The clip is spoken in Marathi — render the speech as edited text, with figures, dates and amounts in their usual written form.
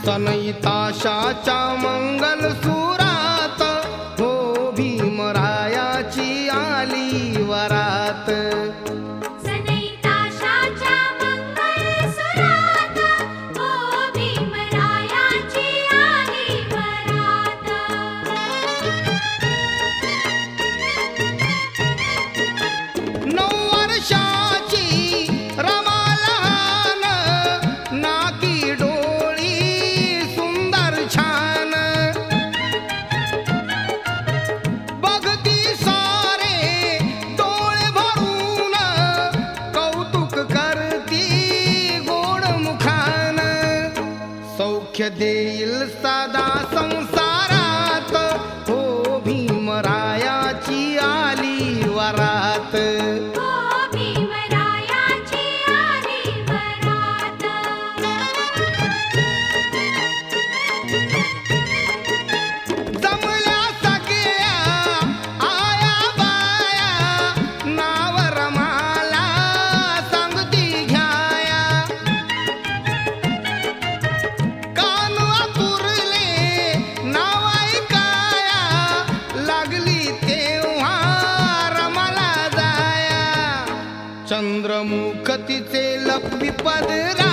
सनईताशाच्या मंगल सुरात हो भीमरायाची आली वरात. सनईताशाच्या मंगल सुरात हो भीमरायाची आली वरात. 9 वर्षाची रमा लहान, नाकी डोळी सुंदर छान. बघती सारे डोळे भरून, कौतुक करती गोड मुखान. सौख्य देईल सदा संसारात हो भीमरायाची आली वरात. हो भीमरायाची आली वरात. जमल्या सगळ्या आया बाया, नाव रमाला सांगती घ्याया. कान आतुरले नाव ऐकाया, लागली तेव्हा रमाला जाया. चंद्रमुख तिचे लपी पदरा